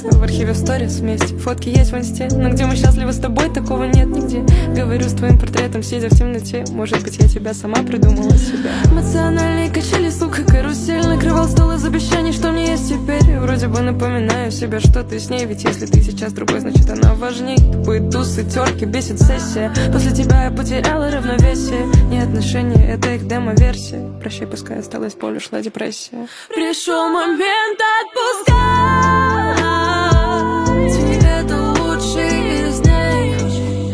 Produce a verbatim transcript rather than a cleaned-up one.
В архиве сторис вместе, фотки есть в инсте, но где мы счастливы с тобой, такого нет нигде. Говорю с твоим портретом, сидя в темноте. Может быть, я тебя сама придумала себя. Эмоциональные качели, сука, карусель. Накрывал стол из обещаний, что мне есть теперь. Вроде бы напоминаю себе, что ты с ней. Ведь если ты сейчас другой, значит она важней. Тупые тусы, терки, бесит сессия. После тебя я потеряла равновесие. Не отношения, это их демо-версия. Прощай, пускай осталась в поле, шла депрессия. Пришел момент отпускать.